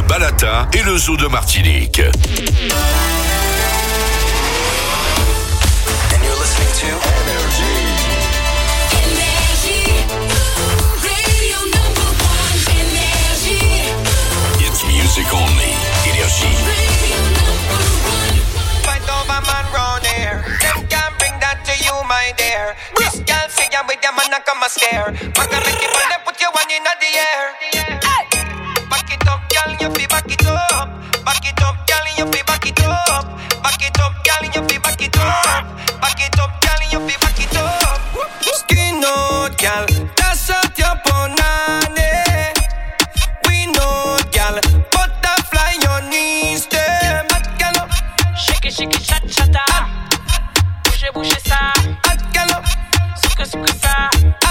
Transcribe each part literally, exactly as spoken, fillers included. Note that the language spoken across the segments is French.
Balata et le zoo de Martinique. And you're listening to Energy. Energy. Radio number one. Energy. It's music only. Energy. Radio number one. Fight over man round here. Them can't bring that to you, my dear. This girl say I'm with them and I come a scare. Macariki, but they put your one in the air. Back it up, girl, you feel back it up. Back it up, girl, you feel back it up. Back it up, girl, you feel back it up. Back it up, girl, you feel back it up. Skin out, girl, that's out your punani. We know, girl, butterfly your knees, them. Girl, shake it, shake it, chat, chata. Bouge, bouge ça. girl, Suka, suka ça.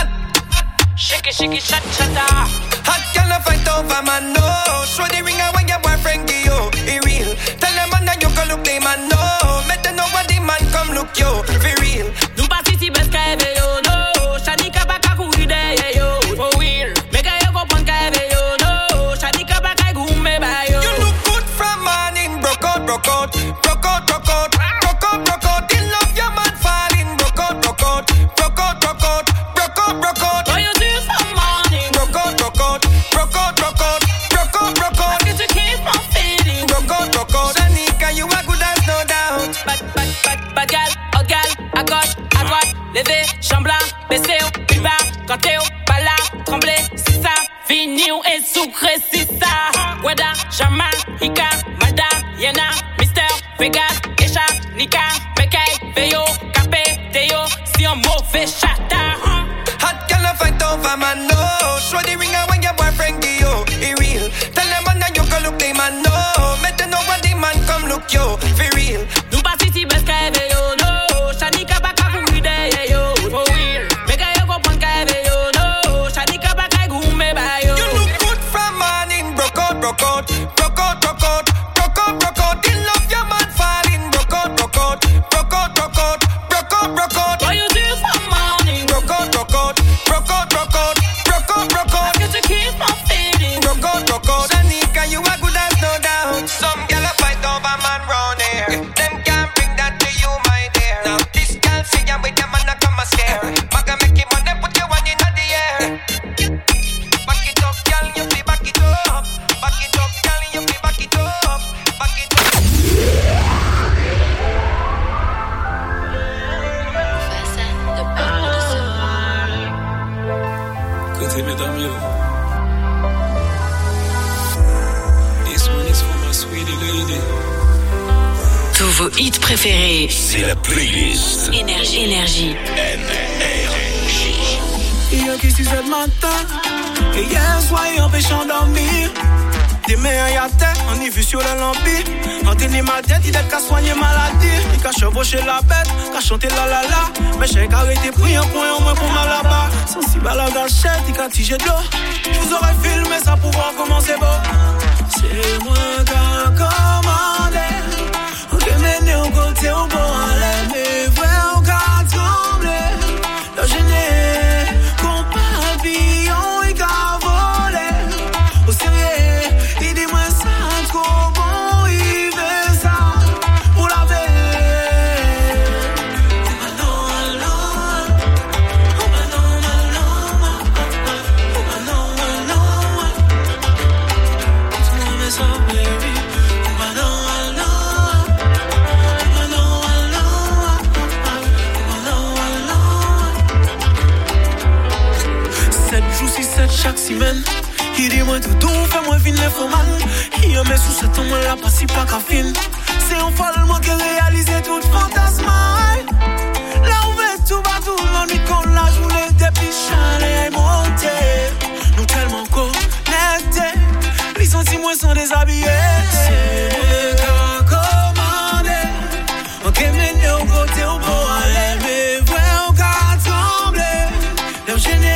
Shake it, shake it, chat, chata. hot girl, fight over man, no. Show the ring and when your boyfriend give you, it real. Tell them man that you can look them man, no. Make them know what the man come look you, for real. Nou pati si bes ka eve yo, no. Shani ka baka kouri de yo, for real. Mega yo kompon ka eve yo, no. Shani ka baka gume ba yo. You look good from morning, broke out, broke out, broke out, broke out, broke out, broke out. In love your man falling, broke out, broke out, broke out, broke out, broke out, broke out. What you do from morning? Broke out, broke out, broke out, broke out, broke out, broke out. Get you keep on feeding. Broke out, broke out. Shanika, you are good as no doubt. Bad, bad, bad, bad gal, oh gal, à gauche, à droite, levé, chambla, baissé, plus bas, quand t'es au pala, tremblé, c'est ça, fini ou est sucré, c'est ça. Wada, Jamaïca, Mada, Yena, Mister, Vegas, Esha, Nika, Bekay, Veyo, Capé, Teo, si on mauvais chata. Hot girl, fight over man, no. Show the ring and when your boyfriend give you, it real. Tell them man that you can look them man, no. Make them know what the man come look you, for real. Nou pati si bes ka eve yo, no. Shani ka baka kouri de yo, for real. Mega yo kompon ka eve yo, no. Shani ka baka gume ba yo. You look good from morning, broke out, broke out, broke out, broke out, broke out, broke out. In love your man falling, broke out, broke out, broke out, broke out, broke out, broke out. What you do from morning? Broke out, broke out, broke out, broke out, broke out, broke out. Get you keep on feeding. Broke out, broke out. Shanika, you are good as no doubt. Some gyal a fight over man round here. Them can't bring that to you, my dear. Now this gyal say I'm with them and I come a scare. Maga make him money, put your one in the air. Back it up, gyal, you feel back it up. Back it up, gyal, you feel back it up. Back it up. Côté mesdames, yo. This one is for my sweetie lady. Tous vos hits préférés. C'est la playlist Énergie. Énergie. N R J. Hier qui six heures du matin, et hier soir il empêchant dormir. Demain il y a tête, on y vu sur le lampi. On tenait ma tête, il est qu'à soigner maladie. Il qu'à chevaucher la bête, qu'à chanter la la la. Mais j'ai qu'à arrêter pris un point au moins pour mal là-bas. Sensible à la gâchette, il qu'à tiger de l'eau. Je vous aurais filmé ça pour voir comment c'est beau. C'est moi qui a commandé. Ok, mais au côté au bon, allez, mais vrai, on qu'a tremblé. Le gêné, qu'on pavillon, il qu'a volé. Au sérieux, il dit moi ça trop bon, il veut ça pour la veille. Chaque semaine, il dit moi tout doux, fais-moi vine les faux man. Il y a mes sous cette homme là, pas si pas qu'à fin. C'est un folle moi qui réalise toute fantasme. Là où va tout bas tout le monde, qu'on la journée depuis chalet et monté. Nous tellement connectés, les sentiments sont déshabillés. C'est moi qui a commandé. Ok, mais au côté au beau aller, mais vrai au cas tremblé. Leur gêné.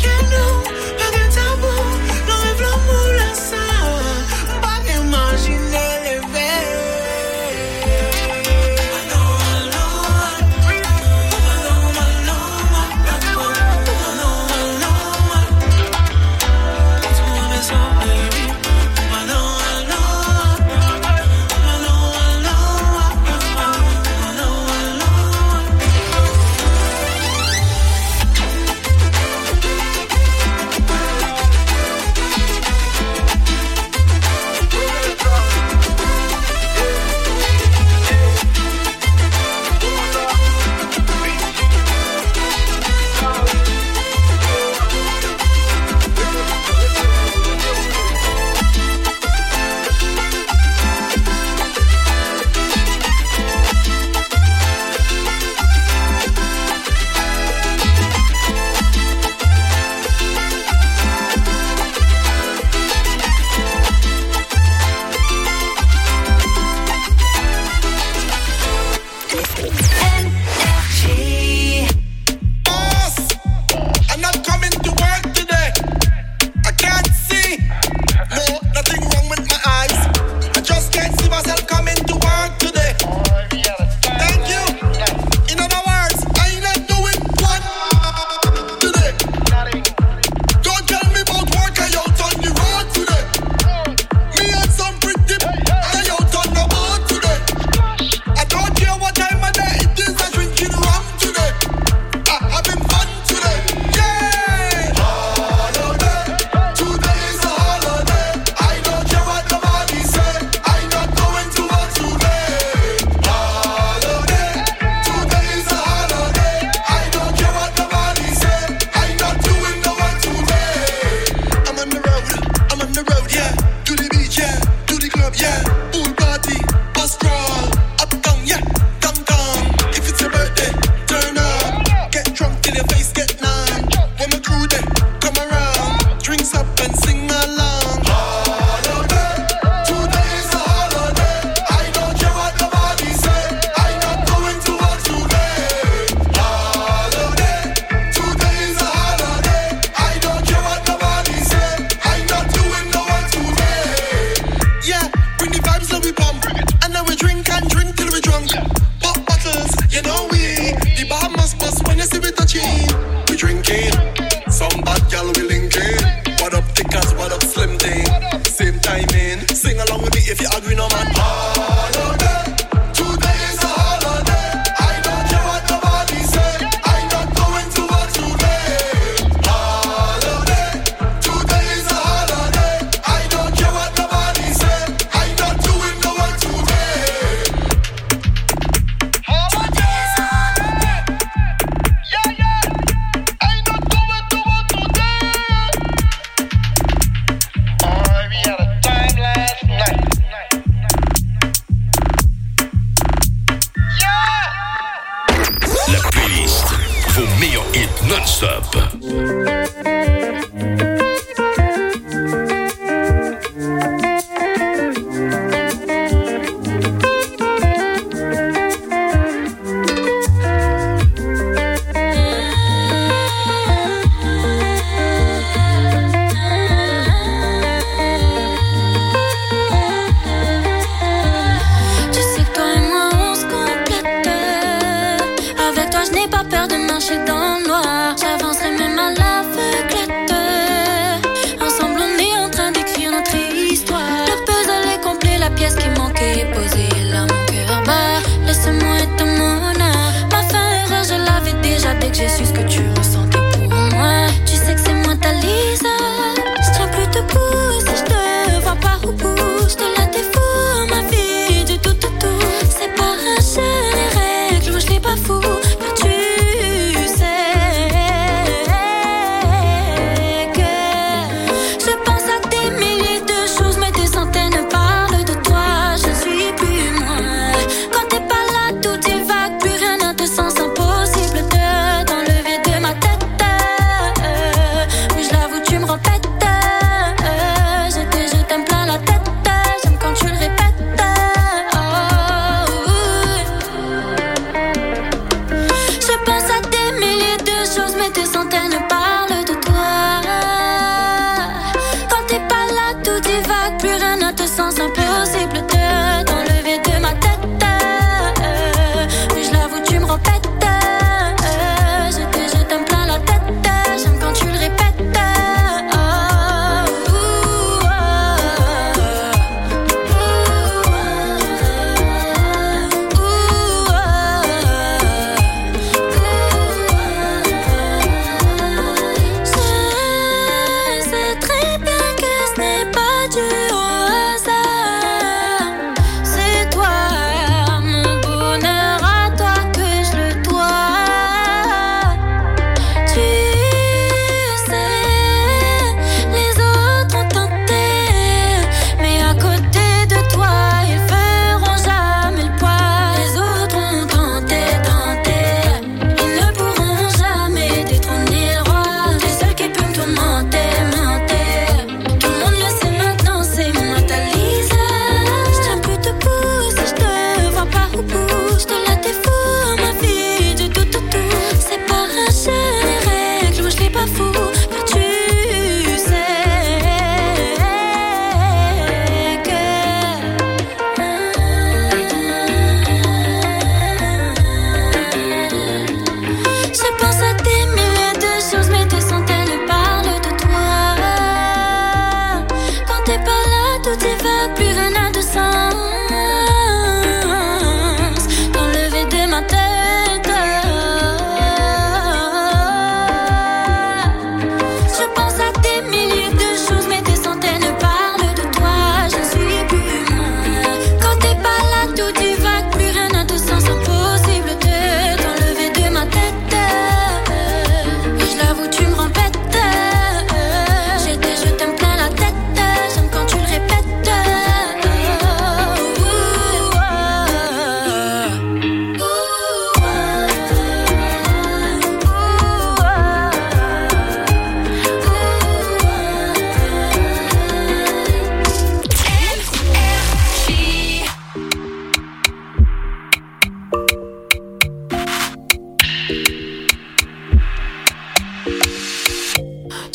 Je n'ai pas peur de marcher dans le noir. J'avancerai même à la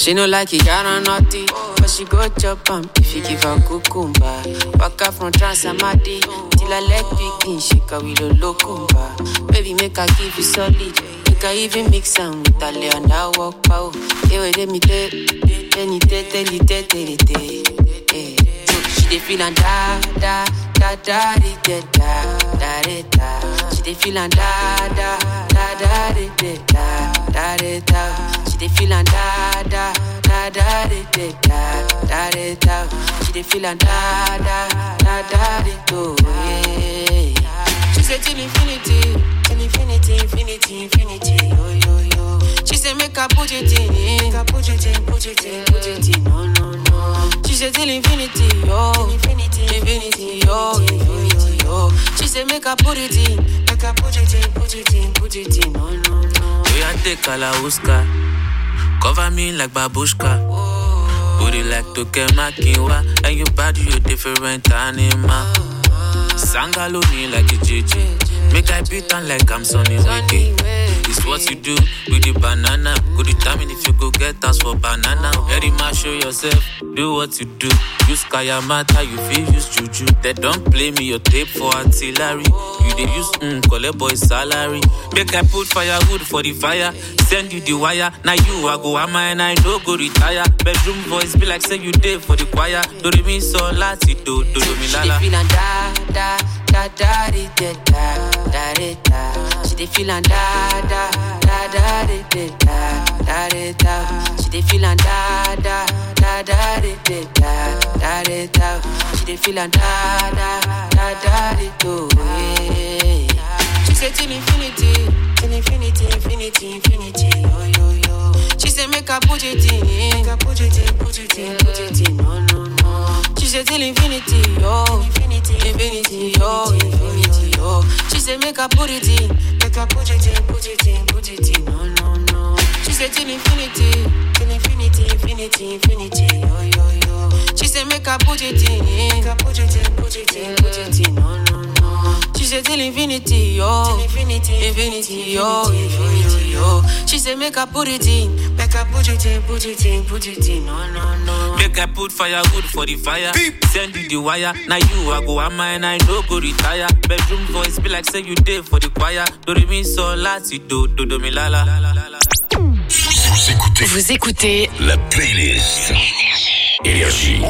She no like it, got on naughty, but she go chop am if you give her cucumber. Waka from Transamadi till her leg begin shake her with a locumba. Baby, make her give you solid, make her even mix am with her lay and her walk pow. Hey, wait, let me tell, tell me, tell, tell, tell, tell, tell. She dey feel and da da da da da da da da da. She dey feel and da da da da da da da da da. She dey feel and da da da da da da da da da. She dey feel and da da da da da da. She say till infinity, till infinity, infinity, infinity, yo yo yo. She say make her put it in, make her put it in, put it in, put it in, no no no. She say till infinity, yo, infinity, infinity, yo, infinity, yo. She say make her put it in, make her put it in, put it in, put it in, no no no. We a take Kalauska, cover me like babushka. Booty like Tokemakiwa, and your body you different animal. Sangalo me like a J J. Make I beat on like I'm Sonny Wiki. It's what you do with the banana. Go determine if you go get us for banana. Very much show yourself, do what you do. Use Kayamata, you feel use Juju. They don't play me your tape for artillery. You they use mm, collect boy salary. Make I put firewood for the fire. Send you the wire. Now you I go ama and I no go retire. Bedroom voice be like say you did for the choir. Do re mi so lati do do do mi la la. She dey feel and da da da da da da da da. She dey feel and da da da da da da da da. She dey feel and da da da da da da da da. She dey feel and da da da da da. She say till infinity, till infinity, infinity, infinity, yo yo yo. She say make her put it in, make her put it in, put it in, put it in, no no no. She say till infinity, yo, infinity, infinity, yo, infinity, yo. She say make her put it in, make her put it in, put it in, put it in, no no no. She say till infinity, till infinity, infinity, infinity, yo yo yo. She say make her put it in, make her put it in, put it in, put it in, no no no. She say till infinity, yo, till infinity, infinity, yo, infinity, yo. She say make her put it in, make her put it in, put it in, put it in, no no no. Make I put firewood for the fire. Beep. Send you the wire. Now you I go ama and I no go retire. Bedroom voice be like say you did for the choir. Do re mi so lati do do do mi la la. Vous écoutez, Vous écoutez la playlist Énergie.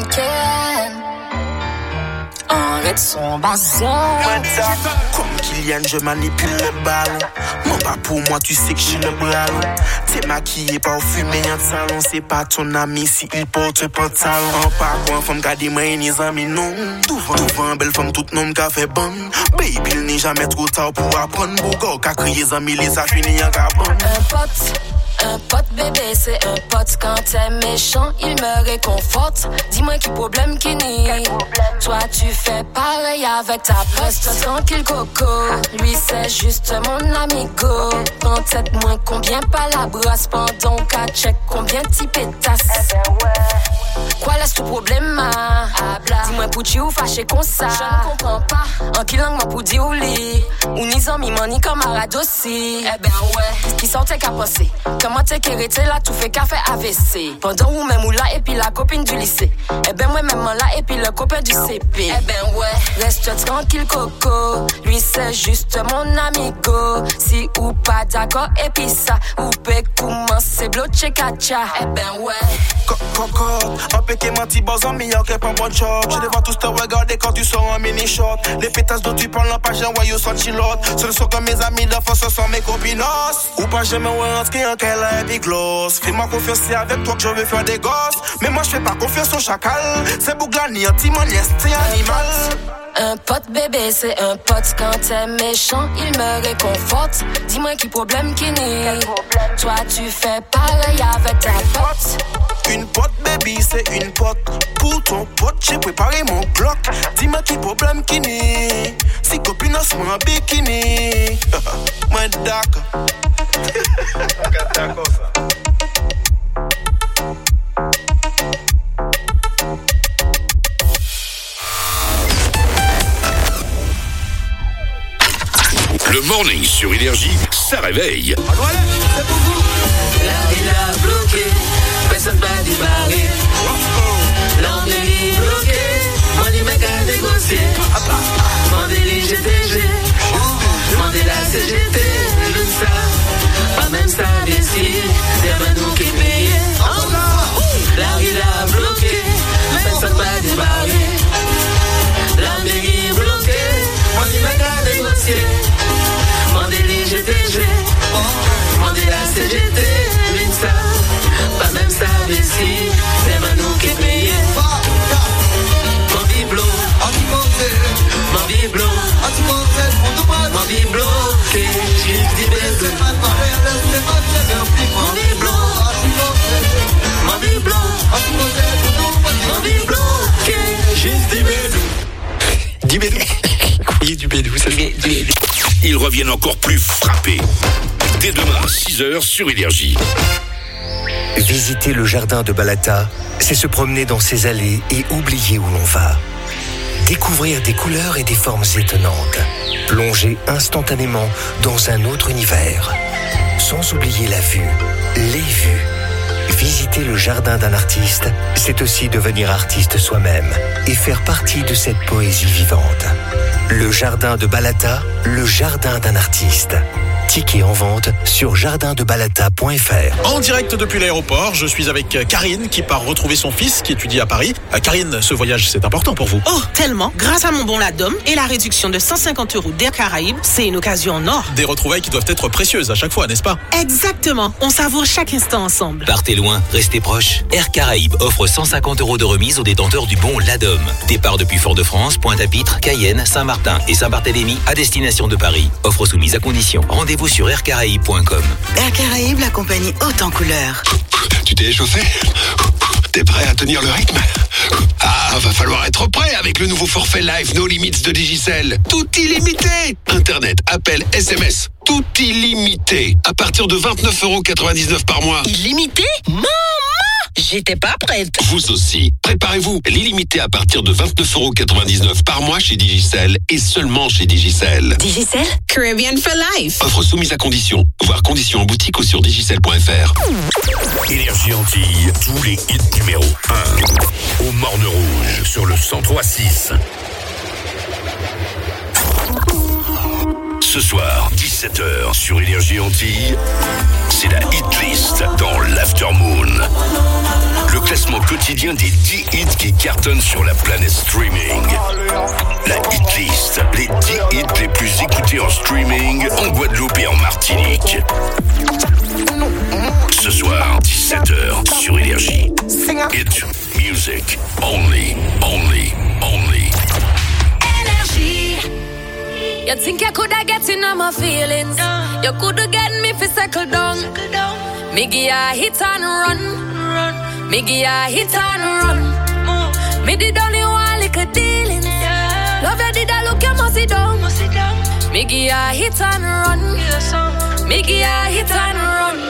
Arrête son bazar. Comme Kylian, je manipule le ballon. Mon pas pour moi, tu sais que j'ai le ballon. T'es maquillé, pas au fumé, en salon. C'est pas ton ami si il porte pantalon. En pas quoi, femme garder moi et les amis, non. Devant belle femme, toute nom qu'a fait bon. Baby, il n'est jamais trop tard pour apprendre. Bougo, qu'a crié les amis, les a fini en carbone. Un pote. Un pote bébé c'est un pote. Quand t'es méchant il me réconforte. Dis-moi qui problème qui n'est. Toi tu fais pareil avec ta pote. Reste tranquille coco. Lui c'est juste mon amigo. Quand tête moins combien pas la brasse. Pendant qu'à check combien t'y pétasses. Quoi laisse tout problème ah? Dis-moi pour tu ou fâché comme ça. Je ne comprends pas. En qui langue moi pour dire ou li. Ou ni zami man ni camarade aussi. Eh ben ouais. Qui sortait qu'à penser. Comment t'es qu'érité là tout fait café A V C. Pendant ou même ou là et puis la copine du lycée. Eh ben moi même là et puis le copain du C P. Eh ben ouais. Reste tranquille coco. Lui c'est juste mon amigo. Si ou pas d'accord et puis ça. Ou peut commencer bloquer kacha. Eh ben ouais. Coco, un péqué menti bazan meilleur qu'un pas bon shot. Je les vois tous te regarder quand tu sors en mini short. Les pétasses dont tu parles en page en voyou sans chilote. Ce ne sont que mes amis d'enfance, ce sont mes copinos. Ou pas jamais ouais rentrer en qu'elle a big gloss. Fais-moi confiance, c'est avec toi que je vais faire des gosses. Mais moi je fais pas confiance au chacal. C'est Bouglani, anti-maniès, c'est animal. Un pote bébé c'est un pote. Quand t'es méchant il me réconforte. Dis-moi qui problème qui n'est. Toi tu fais pareil avec ta pote. Une pote baby c'est une pote. Pour ton pote j'ai préparé mon Glock. Dis-moi qui problème qui n'est. Si copine on se met en bikini. Moi d'accord. D'accord ça. Le morning sur Énergie, ça réveille. Là il a bloqué. Oui, du bédou, ça fait du bédou. Ils reviennent encore plus frappés. Dès demain, six heures sur Énergie. Visiter le jardin de Balata, c'est se promener dans ses allées et oublier où l'on va. Découvrir des couleurs et des formes étonnantes. Plonger instantanément dans un autre univers. Sans oublier la vue, les vues. Visiter le jardin d'un artiste, c'est aussi devenir artiste soi-même et faire partie de cette poésie vivante. Le jardin de Balata, le jardin d'un artiste. Tickets en vente sur jardin de balata point f r. En direct depuis l'aéroport, je suis avec Karine qui part retrouver son fils qui étudie à Paris. Karine, ce voyage, c'est important pour vous. Oh, tellement. Grâce à mon bon Ladom et la réduction de cent cinquante euros d'Air Caraïbes, c'est une occasion en or. Des retrouvailles qui doivent être précieuses à chaque fois, n'est-ce pas? Exactement. On savoure chaque instant ensemble. Partez loin, restez proches. Air Caraïbes offre cent cinquante euros de remise aux détenteurs du bon Ladom. Départ depuis Fort-de-France, Pointe-à-Pitre, Cayenne, Saint-Martin et Saint-Barthélemy à destination de Paris. Offre soumise à condition. Rendez-vous sur air caraïbes point com. Air Caraïbes, la compagnie haute en couleurs. Tu t'es échauffé? T'es prêt à tenir le rythme? Ah, va falloir être prêt avec le nouveau forfait Live No Limits de Digicel. Tout illimité. Internet, appel, S M S, tout illimité. À partir de vingt-neuf euros quatre-vingt-dix-neuf par mois. Illimité? Maman! J'étais pas prête. Vous aussi. Préparez-vous. L'illimité à partir de vingt-neuf euros quatre-vingt-dix-neuf par mois chez Digicel et seulement chez Digicel. Digicel? Caribbean for life. Offre soumise à condition. Voir conditions en boutique ou sur digicel point f r. Énergie Antilles, tous les hits numéro un. Au Morne Rouge, sur le cent trois six. Ce soir, dix-sept heures sur Énergie Antilles, c'est la hit list dans l'Aftermoon. Le classement quotidien des dix hits qui cartonnent sur la planète streaming. La hit list, les dix hits les plus écoutés en streaming en Guadeloupe et en Martinique. Ce soir, dix-sept heures sur Énergie. Hit music only, only, only. You think you coulda get in on my feelings? You coulda get me fi settle down. Me give a hit and run. Me give a hit and run. Me did only one little dealings. Love you did I look you must sit down. Me give a hit and run. Me give a hit and run.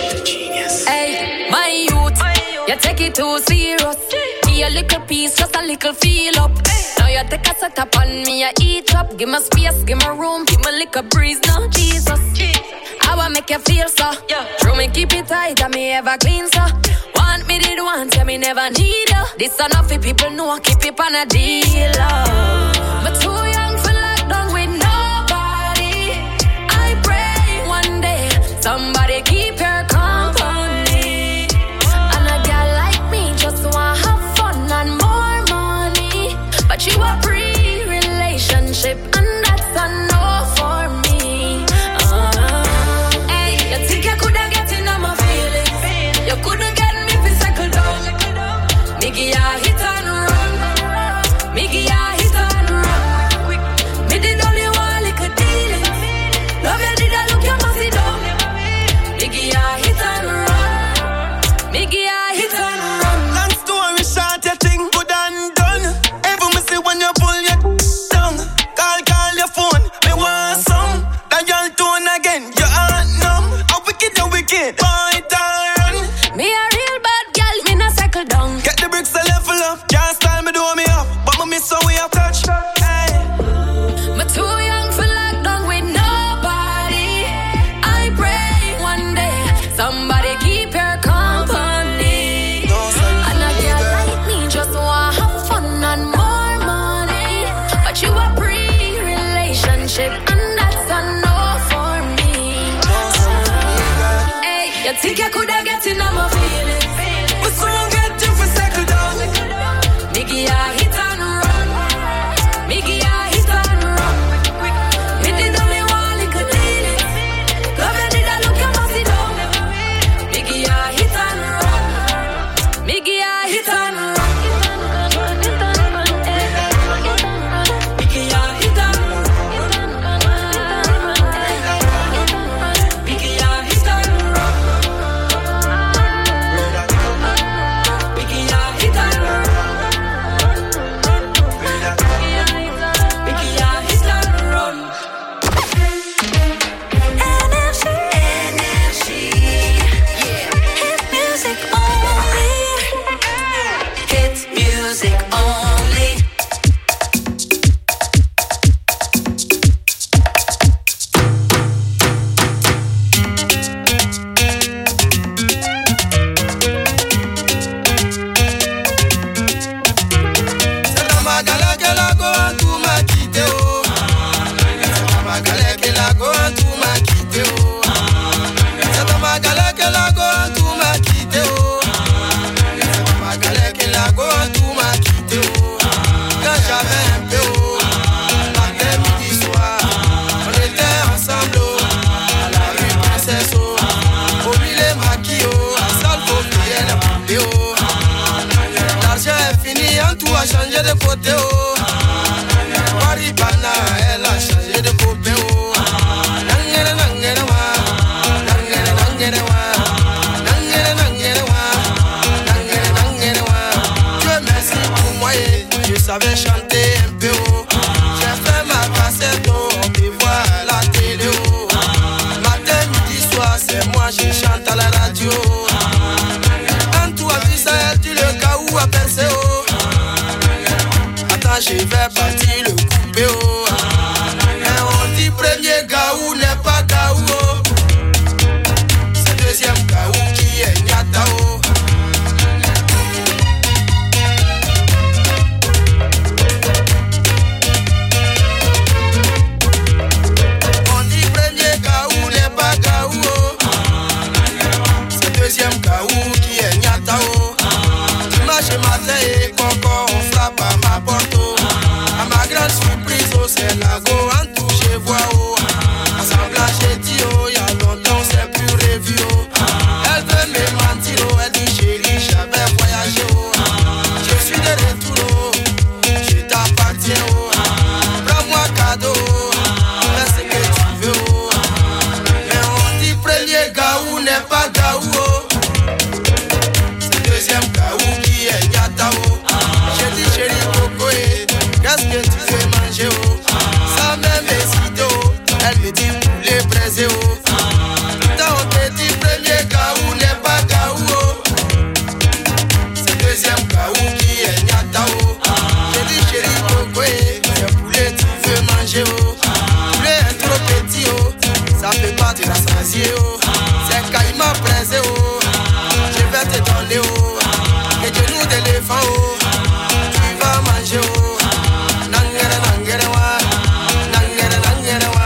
Hey, my youth, you take it too serious. Give a little piece, just a little feel up. Now you take a set up on me, I eat up. Give me space, give me room, give me little breeze now. Jesus, I wanna make you feel so. True me keep it tight, and me ever clean so. Want me did want, yeah me never need you. This enough for people know, keep it on a deal. Oh. But too young for lockdown with nobody. I pray one day somebody keep your company. And a girl like me just wanna have fun and more money. But you a pre-relationship and that's a no for me. Uh, hey, you think you coulda get in on my feelings? You coulda get me fi settle down. Me give ya hit and run. Me give ya hit and run. Me did only one little dealing. Love you did I look you must sit down. Me give ya hit and run. Me give ya hit and run. Long story short, you think good and done. Even me see when you pull your down. Call, call your phone, me want some. Dial tone again, you aren't numb. A wicked, a wicked, point and run. Me a real bad girl, me not cycle down. Get the bricks a level up. Can't style me, do me up. But me miss how we have touch. Hey. Me too young for lockdown with nobody. I pray one day somebody keep your company. And a girl like me just want have fun and more money. But you a pre-relationship and that's a no for me. Hey, you think you coulda get in on my feelings? But soon get you for settle down. Me give ya hit and run. Me give ya hit and run. Me did only one little dealing. Love you did I look you must sit down. Me give ya hit and run. Me give ya hit and run. Me give ya hit and run. Me give ya hit and run. quitté, oh. C'est dans ma galère que la go, tout m'a quitté, oh. C'est dans ma galère que la go, tout m'a quitté, oh. C'est dans ma galère que la go, tout m'a quitté, oh. Quand j'avais un peu, oh. Matin, midi, soir, on était ensemble, oh. À la rue Princesse, oh. Au milieu maquis, oh. À salle, faut payer la poupée, oh. L'argent est fini, en tout a changé de côté, oh. Maribana, elle a changé de côté, oh. Nangere, nangere, wa. Nangere, nangere, wa. Nangere, nangere, wa. Nangere, nangere, wa. Dieu merci pour moi, eh. Je savais chanter un peu, oh. J'ai fait ma cassette, oh. On me voit à la télé, oh. Matin, midi, soir, c'est moi, je chante à la radio. En tout a vu ça, elle dit le cas où a percé, oh. Attends, je vais partir le couper, oh. Et on dit premier gaou n'est pas gaou, oh. C'est deuxième gaou qui est nyata, oh. On dit premier gaou n'est pas gaou, oh. C'est deuxième gaou qui est nyata, oh. Dimanche matin et coco, on frappe à ma porte, oh. À ma grande surprise, oh, c'est la go en tout, je vois, oh. Ensemble, j'ai dit, oh, y'a longtemps, c'est plus revu, oh. Elle veut me mentir, oh, elle dit, chérie, j'avais voyagé, oh. Je suis de retour, oh. Je t'appartiens, oh. Prends-moi cadeau, oh. Fais ce que tu veux, oh. Mais on dit, premier gaou n'est pas gaou, oh. C'est deuxième gaou qui est nyata, oh. J'ai dit, chérie, coco, eh. Qu'est-ce que tu veux manger, oh? Ça même hésite, oh. Elle me dit poulet braisé, oh. Putain, on te dit premier gaou n'est pas gaou, oh. C'est deuxième gaou qui est nyata, oh. J'ai dit chérie coco, eh. C'est poulet tu veux manger, oh. Poulet est trop petit, oh. Ça peut pas te rassasier, oh. C'est caïman braisé, oh. Je vais te donner, oh. Et genoux d'éléphant, oh. Tu vas manger, oh. Nangere, nangere, wa. Nangere, nangere, wa.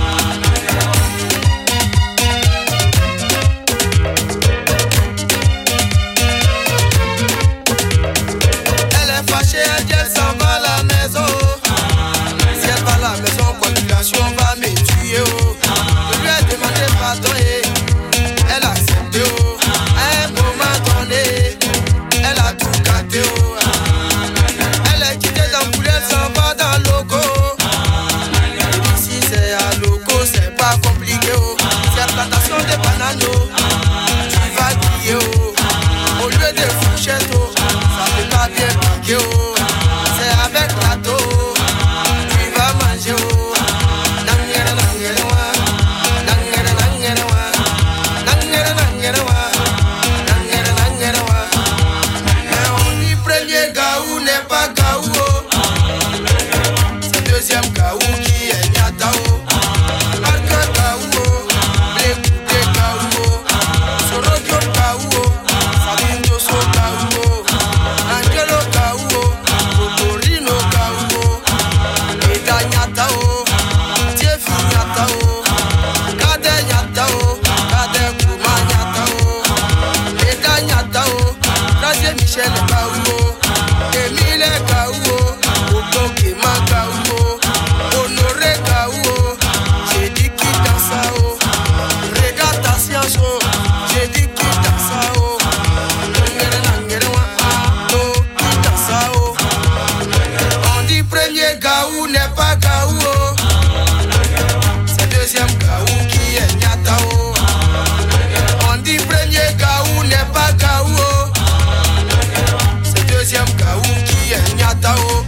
Elle est fâchée, elle dit elle s'en va à la maison. Si elle va à la maison, population va me tuer, oh. Je lui ai demandé pardon, eh. Elle a accepté, oh. À un moment donné, elle a tout gâté, oh. Elle est quittée dans le poulet, elle s'en va dans le loco. Ici c'est à loco, c'est pas compliqué, oh. C'est plantation de bananes, oh. Tu vas crier, oh. Au lieu de fourchette, oh. Ça peut pas bien piquer, oh. C'est avec plateau, oh. Tu vas manger, oh. Nangere, nangere, wa. Nangere, nangere, wa. Nangere, nangere, wa. Nangere, nangere, wa. Mais on dit premier gaou n'est pas gaou, oh. C'est deuxième gaou qui est nyata, oh. Arca gaou, oh. Blé gaou, oh. Sorokyo gaou, oh. Sabine Josso gaou, oh. Angelo gaou, oh. Kotorino gaou, oh. Eda nyata, oh. Tiefi nyata, oh. Kade nyata, oh. Kade Kuma nyata, oh. Eda nyata, oh. Grazie Michel gaou, oh. Emile gaou, oh. Otoke ma gaou, oh. Honoré gaou, oh. J'ai dit qui danse, oh. Regarde ta science, oh. J'ai dit qui danse, oh. Nangere, nangere, wa, ah, oh. Qui danse, oh. On dit premier gaou n'est pas gaou, oh. C'est deuxième gaou qui est nyata, oh. On dit premier gaou n'est pas gaou, oh. C'est deuxième gaou qui est nyata, oh.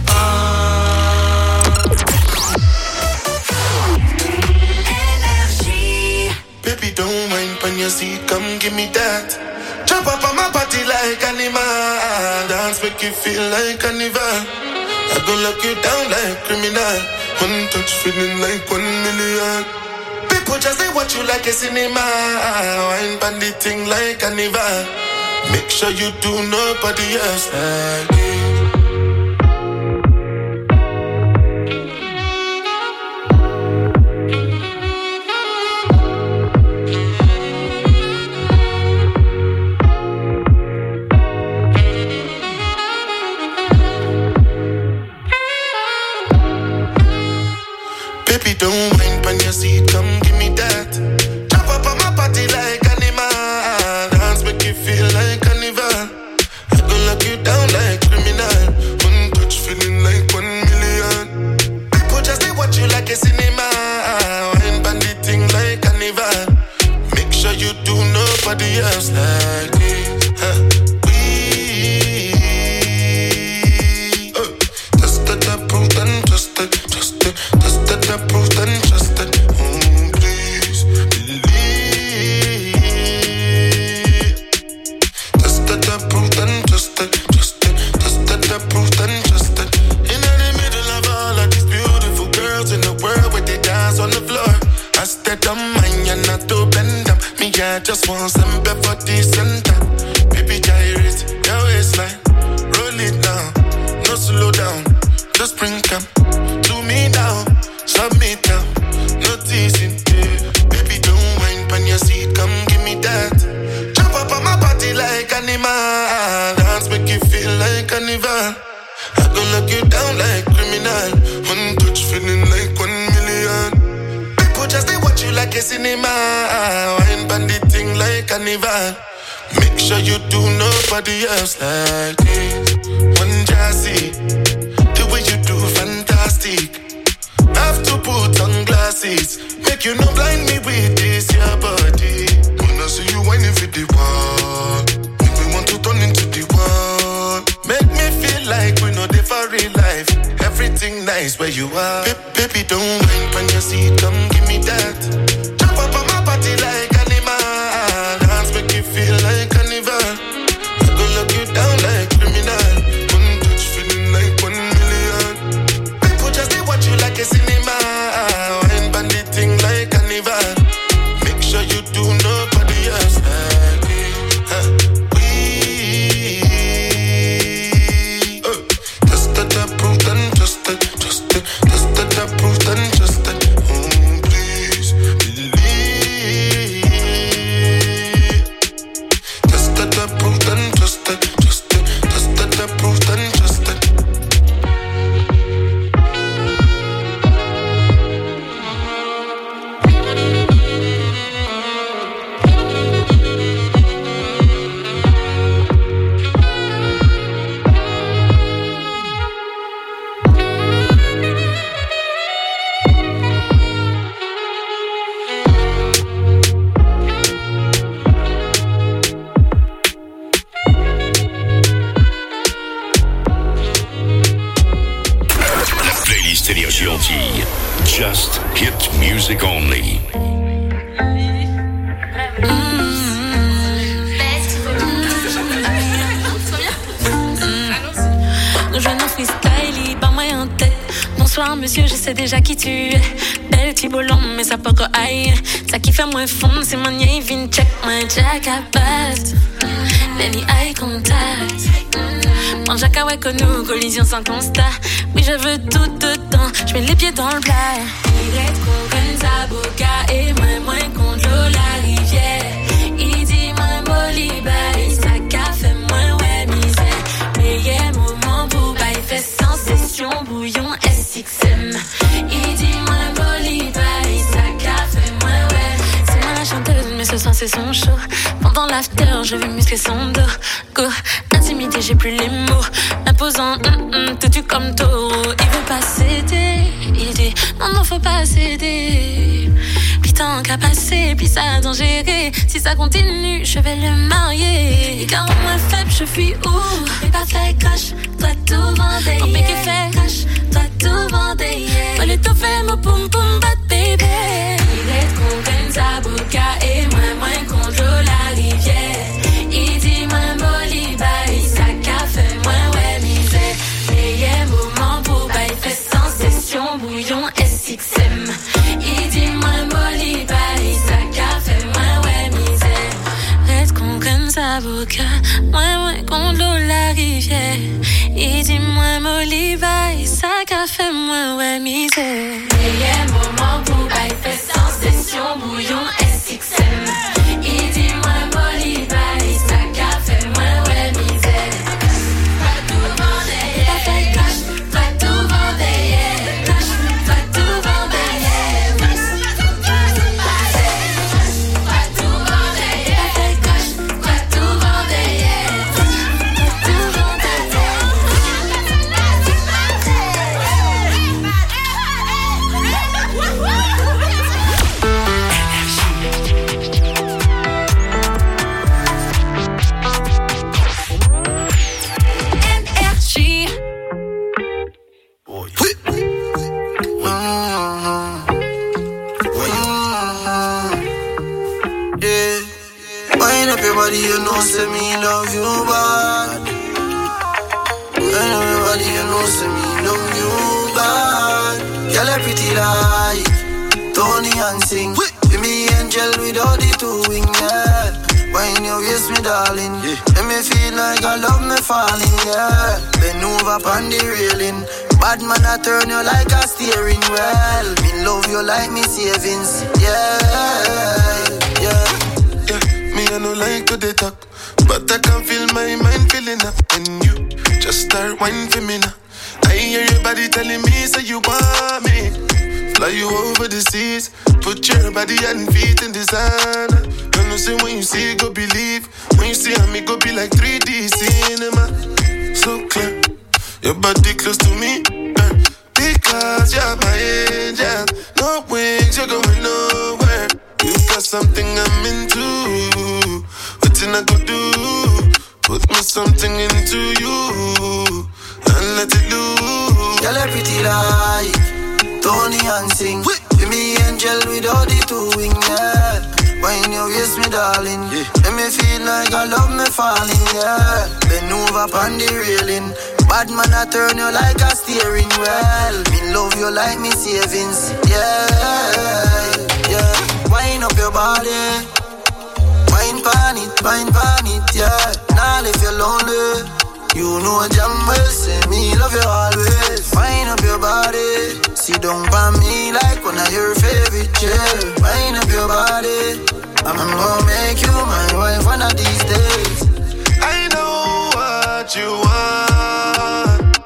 Baby, don't mind when you see, come give me that. Jump up on my body like animal. Dance make you feel like carnival. I go lock you down like criminal. One touch feeling like one million. People just say what you like a cinema. Wine bandit thing like carnival. Make sure you do nobody else like it. don't mind on your seat, come give me that. Jump up on my body like animal. Dance make you feel like carnival. I gon' lock you down like criminal. One touch feeling like one million. People just they watch you like a cinema. Wine bandit thing like carnival. Make sure you do nobody else like this. Huh? We uh, tested, approved and trusted, trusted, tested, approved and trusted. Mm, please believe. Tested, approved and trusted, trusted, tested, approved and trusted. In the middle of all of these beautiful girls in the world where they dance on the floor. I stayed on mine and not to bend up. Me, I just want some for the center. Baby, gyrate your waistline. Roll it down, no slow down. Just bring come to me now. Submit down, no teasing. Yeah. Baby, don't whine on your seat, come give me that. Jump up on my body like animal. Dance make you feel like carnival. I gon' lock you down like criminal. One touch feeling like one million. People just they watch you like a cinema. Wine bandit thing like carnival. Make sure you do nobody else like this. One jazzy, the way you do fantastic. Have to put on glasses. Make you no blind me with this your body. When I see you whining for the wall, make me want to turn into the wall. Make me feel like we know the for real life. Everything nice where you are. Ba- baby, don't whine on your seat, come give me that. Jump up on my body like animal. Dance make you feel like carnival. I go lock you down like criminal. One touch feeling like one million. People just they watch you like a cinema. Wine bandit thing like carnival. Make sure you do nobody else like it. Huh? We uh, tested, approved and trusted, trusted, tested, approved and trusted. Mm, please believe. Tested, approved and trusted, trusted, tested, approved and trusted. La playlist Énergie Antilles. Just hit music only. Nos jeunes en freestyle, par moi en tête. Bonsoir monsieur, je sais déjà qui tu es. Belle Thibault long, mais ça peut qu'on aille. Ça qui fait moins fond, c'est mon yé, vin check, moi jack à base. Lenny eye contact. Mon jack à ouais que nous, collision sans constat. Oui, je veux tout dedans, je mets les pieds dans le plat. Il est trop comme ça, boca, et moi, moins contre l'eau, la rivière. Il dit, moi, Boliba, il sac à fait moins, ouais, misère. Meilleur moment pour bail, fait sensation, bouillon, S X M. Il dit, moi, Boliba, il sac à fait moins, ouais. C'est moi la chanteuse, mais ce soir c'est son show. Pendant l'after, je vais muscler son dos. Go, intimidé, j'ai plus les mots. Imposant, hum, hum, têtu comme taureau. Il veut pas céder, il dit, non, non, faut pas céder. Puis tant qu'à passer, puis ça a gérer. Si ça continue, je vais le marier. Et quand moins faible, je fuis où? Mais pas fait crash, toi tout vendé. Mon pique fait crash, toi tout vendé. Moi le tout fait, mon poum poum bat bébé. Il est trop ben sa boca et moi moins contre la rivière. Il dit moi Boliba, il sac à fait moins ouais misère. Meilleur moment pour bail fait sensation, bouillon S X M. Il dit moi Boliba, il sac à fait moins ouais misère. Reste con comme sa boca, moi moins contre la rivière. Il dit moi Boliba, il sac à fait moins ouais misère. Meilleur moment pour bail fait sensation, bouillon S X M. Il dit moi Boliba, il sac à fait moins ouais misère. Toi tout vendé, pas fait cash, toi tout vendé, cash, toi tout vendé. say me love you bad. When everybody you know say me love you bad. Girl, a pretty like Tony and sing. Be me angel without the two wing, yeah. When you kiss me, darling, yeah. Let me feel like I love me falling, yeah. Bend over on the railing. Bad man, I turn you like a steering wheel. Me love you like me savings, yeah, yeah. Yeah, me I no like to dey talk, but I can feel my mind feeling up. And you just start whining for me now. I hear your body telling me, say you want me. Fly you over the seas, put your body and feet in designer. You know, say when you see, go believe. When you see me, go be like three D cinema. So clear, your body close to me, uh, because you're my angel. No wings, you're going nowhere. You got something I'm into. What can I go do? Put me something into you and let it loose. Girl, a pretty like Tony and sing. Be me angel without the two wing, yeah. When you kiss me, darling, yeah. Let me feel like I love me falling, yeah. Bend over on the railing. Bad man, I turn you like a steering wheel. Me love you like me savings, yeah, yeah. Wind up your body, wine pan it, wine pan it, yeah. Now if you're lonely, you know jam well, say me love you always. Wind up your body, sit down by me like one of your favorite chairs. Wind up your body, I'm gonna make you my wife one of these days. I know what you want,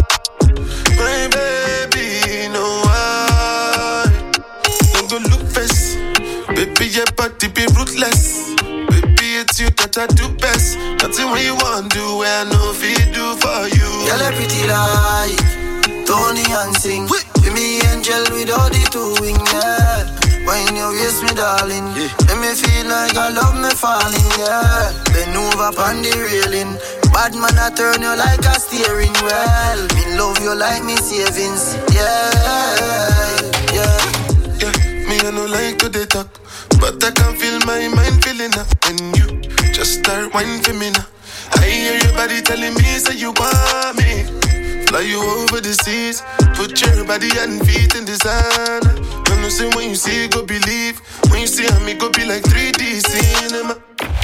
my baby, no why. Don't go look face, baby, your body be ruthless. Baby, it's you that I do best. Nothing when you want do, I know if you do for you. Girl, a pretty like Tony and sing. Be me angel without the two wing, yeah. When you kiss me, darling, yeah. Let me feel like I love me falling, yeah. Bend over on the railing. Bad man, I turn you like a steering wheel. Me love you like me savings, yeah, yeah. Yeah, me I no like to dey talk, but I can feel my mind feeling up. And you just start whining for me now. I hear your body telling me, say you want me. Fly you over the seas, put your body and feet in designer. You know, say when you see, go believe. When you see me, go be like three D cinema.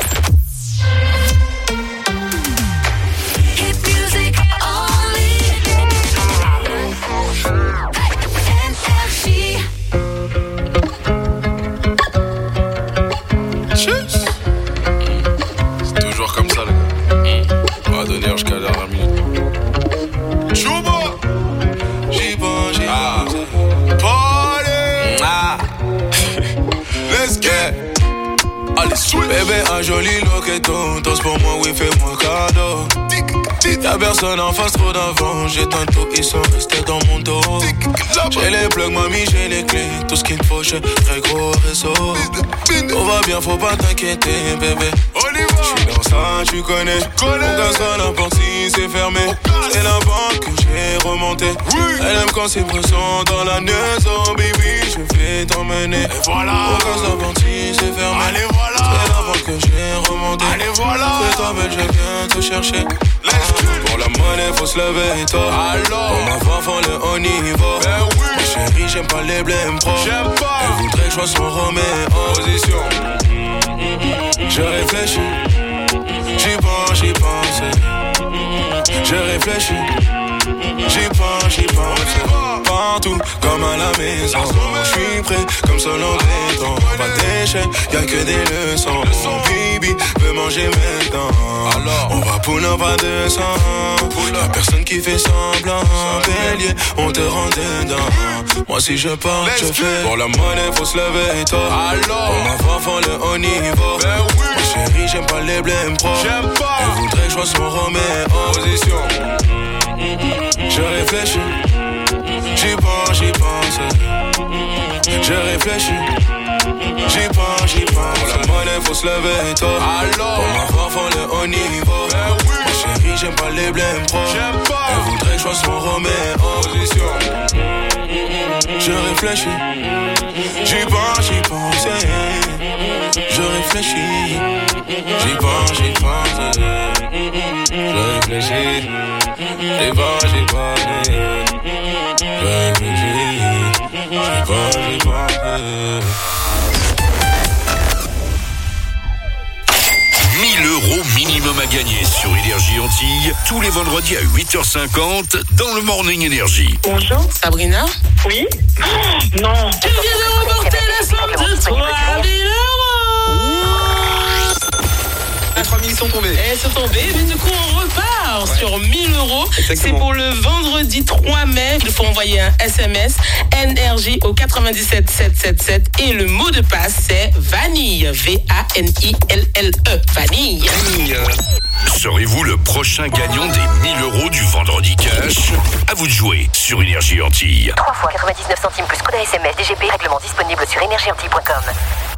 Hit music only. Énergie. C'est toujours comme ça, les gars. On va donner jusqu'à la dernière minute. Choubo! J'y pense, j'y Ah. pense. Party! Ah. Let's get! Allez, switch! Bébé, un joli loqueton. Tous pour moi, oui, fais-moi cadeau. Y'a personne en face, trop d'avant. J'éteins tout, ils sont restés dans mon dos. J'ai les plugs, mamie, j'ai les clés. Tout ce qu'il me faut, j'ai très gros réseau. Tout va bien, faut pas t'inquiéter, bébé. J'suis dans ça, tu connais. On casse pas n'importe si c'est fermé. C'est la banque que j'ai remonté. Elle aime quand c'est pressant dans la maison, baby. Je vais t'emmener. Et voilà. On casse n'importe si c'est fermé. Allez, voilà. C'est la banque que j'ai remonté. Allez, voilà. Fais-toi belle, je viens te chercher. Pour la monnaie, faut se lever tôt. Alors, pour ma voix, faut le haut niveau. Ben oui. Ma chérie, j'aime pas les blèmes pro. J'aime pas. Elle voudrait que je sois son Roméo. Position. Je réfléchis. J'y pense, j'y pense. Je réfléchis. J'y pense, j'y pense. Partout, comme à la maison. J'suis prêt, comme seul en béton. Pas d'échec, y'a que des leçons. Baby, veut manger maintenant. Alors, on va pull up à deux cents. Y'a personne qui fait semblant. Bélier, on te rend dedans. Moi si je pars, je fais. Pour la monnaie, faut se lever tôt. Alors, pour ma voix, faut le haut niveau. Ben oui. Ma chérie, j'aime pas les blèmes pro. J'aime pas. Elle voudrait que je sois son Roméo. Position. Je réfléchis. J'y pense, j'y pense. Je réfléchis. J'y pense, j'y pense. Pour la monnaie, faut se lever tôt. Alors, pour ma voix, faut le haut niveau. Ben oui. Ma chérie, j'aime pas les blèmes pro. J'aime pas. Elle voudrait que je sois son Roméo. Position. Je réfléchis, j'y pense, j'y pense. Je réfléchis, j'y pense, j'y pense. Je réfléchis, j'y pense, j'y pense. Je réfléchis, j'y pense, j'y pense. mille euros minimum à gagner sur Énergie Antilles tous les vendredis à huit heures cinquante dans le Morning Énergie. Bonjour. Sabrina? Oui. Oh, non. Tu viens de remporter la somme de trois mille euros. Les trois mille sont tombés. Elles sont tombées, mais du coup on repart ouais. sur mille euros. Exactement. C'est pour le vendredi trois mai. Il faut envoyer un S M S Énergie au quatre-vingt-dix-sept sept cent soixante-dix-sept et le mot de passe c'est vanille. V A N I L L E. Vanille. Vanille. Serez-vous le prochain gagnant des mille euros du vendredi cash? À vous de jouer sur Énergie Antilles. trois fois quatre-vingt-dix-neuf centimes plus code S M S D G P. Règlement disponible sur énergie antilles point com.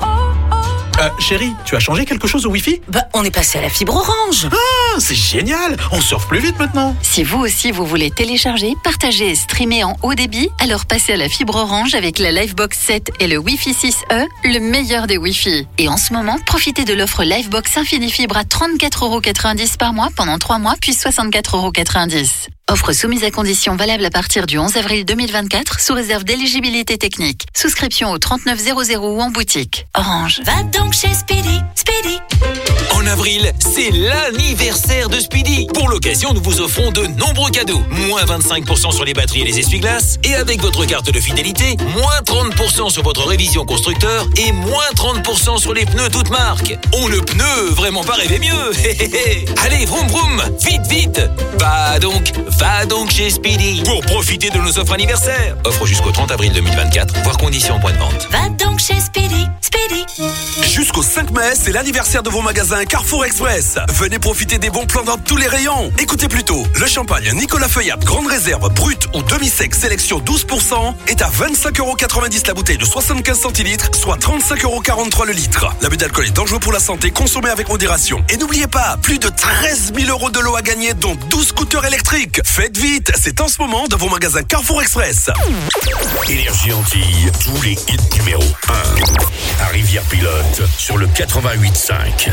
Euh, chérie, tu as changé quelque chose au Wi-Fi? Bah, on est passé à la fibre orange. Ah, c'est génial! On surfe plus vite maintenant. Si vous aussi vous voulez télécharger, partager et streamer en haut débit, alors passez à la fibre orange avec la Livebox sept et le Wi-Fi six E, le meilleur des Wi-Fi. Et en ce moment, profitez de l'offre Livebox Infini Fibre à trente-quatre euros quatre-vingt-dix par mois pendant trois mois, puis soixante-quatre euros quatre-vingt-dix. Offre soumise à condition valable à partir du onze avril deux mille vingt-quatre, sous réserve d'éligibilité technique. Souscription au trente-neuf zéro zéro ou en boutique. Orange. Va donc chez Speedy, Speedy. En avril, c'est l'anniversaire de Speedy. Pour l'occasion, nous vous offrons de nombreux cadeaux. moins vingt-cinq pour cent sur les batteries et les essuie-glaces. Et avec votre carte de fidélité, moins trente pour cent sur votre révision constructeur et moins trente pour cent sur les pneus toutes marques. On ne pneu vraiment pas rêver mieux. Allez, vroom vroom, vite vite. Bah donc, va donc chez Speedy pour profiter de nos offres anniversaires. Offre jusqu'au trente avril deux mille vingt-quatre, voire conditions en point de vente. Va donc chez Speedy, Speedy. Jusqu'au cinq mai, c'est l'anniversaire de vos magasins Carrefour Express. Venez profiter des bons plans dans tous les rayons. Écoutez plutôt, le champagne Nicolas Feuillat Grande Réserve brut ou demi-sec sélection douze pour cent est à vingt-cinq euros quatre-vingt-dix la bouteille de soixante-quinze centilitres, soit trente-cinq euros quarante-trois le litre. L'abus d'alcool est dangereux pour la santé, consommez avec modération. Et n'oubliez pas, plus de treize mille euros de lots à gagner, dont douze scooters électriques. Faites vite, c'est en ce moment dans vos magasins Carrefour Express. Énergie Antilles, tous les hits numéro un. À Rivière-Pilote, sur le quatre-vingt-huit cinq.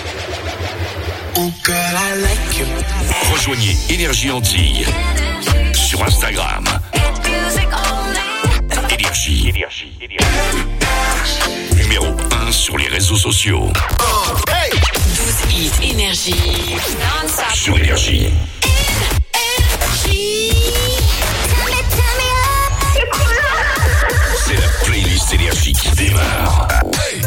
Oh girl, I like you. Rejoignez Énergie Antilles sur Instagram. Énergie. Énergie. Numéro un sur les réseaux sociaux. douze hits Énergie. Sur Énergie. C'est la playlist Énergie qui démarre. Hey.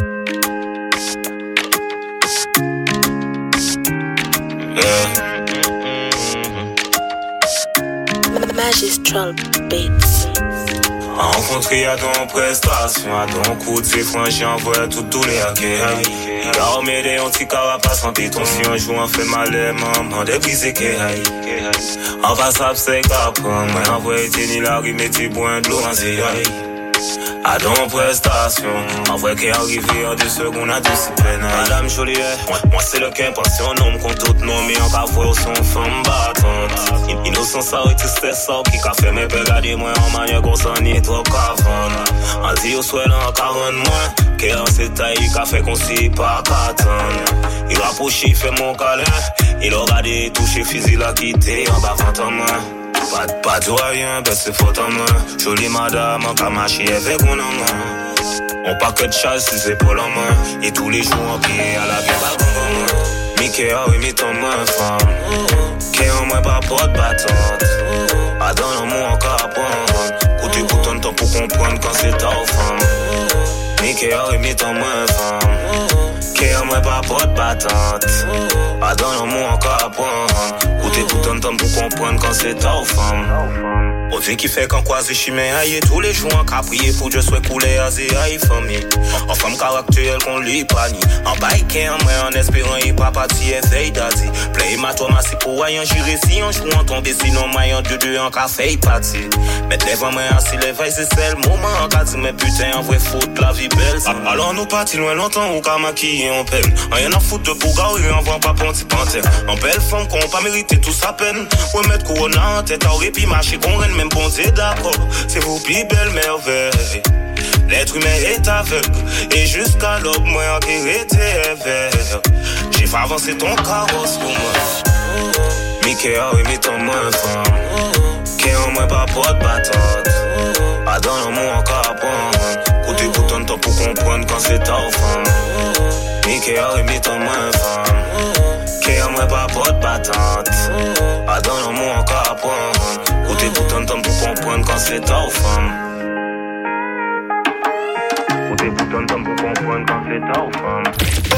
Magistral Beats. Rencontré à ton prestation, à ton coup de ses freins, j'envoie tout tous les hackers. L'armée des anti-carapaces, en téton, si un jour on fait mal, maman, de briser que aïe. En passable, c'est qu'après, moi, envoyé tenir la rue, mettez boin de l'eau en zéaille. À ton prestation, en vrai qu'est arrivé en deux secondes à discipline. Madame Joliet, moi, moi c'est le qu'un passion, homme qu'on tout nom, mais on va voir son femme battante. Innocent ça et tout c'est ça qui qu'a fait mes pères garder moi en manière qu'on s'en est trop qu'avant. En dit au souhait en quarante moins, qu'est en cette taille qu'a fait qu'on s'y pas qu'attendre. Il rapproche, il fait mon câlin, il a regardé, touché, fusil la quitté en bas en main. Pas, pas de rien, ben c'est faute en main. Jolie madame, en kamachi avec mon main. On paquet de chasse, ses épaules en main. Et tous les jours en pied à la gueule. Mickey a remis ton main, femme. Qui en moins pas porte battante. A dans le monde encore à prendre. Côté bouton de temps pour comprendre quand c'est ta femme. Mickey a remis ton main, femme. Qui en moins pas porte battante. A dans le monde encore à prendre. Côté bouton de temps pour comprendre quand c'est ta femme. On dit qui fait qu'en croise chimé aïe tous les jours en caprier pour Dieu soit coulé à zé aïe famille. En femme caractère qu'on lui pani. En bike en moi en espérant y pas parti et veille d'adi. Play ma toi ma si pour aïe en juré si en joue en tomber sinon maille en deux deux en café parti. Mettre les moi assis les veilles c'est c'est le moment en cas dit mais putain en vrai faute la vie belle. Alors nous partis loin longtemps ou qu'à maquiller en peine. Rien à foutre de bouga et en voit pas ponti panthère. En belle femme qu'on pas mérité tout sa peine. Ouais mettre corona en tête au répit marcher qu'on renne même bon Dieu d'accord, c'est vous plus belle merveille. L'être humain est aveugle, et jusqu'à l'aube, moi en guérité est vert. J'ai fait avancer ton carrosse pour moi. Mickey a remis ton moins femme. Qui en moins pas porte battante. Pas dans l'amour encore à prendre. Côté pour ton temps pour comprendre quand c'est ta femme. Mickey a remis ton moins femme. Qui en moins pas porte battante. Pas dans l'amour encore à prendre. Côté pour ton temps pour comprendre quand c'est ta femme. Côté pour ton temps pour comprendre quand c'est ta femme.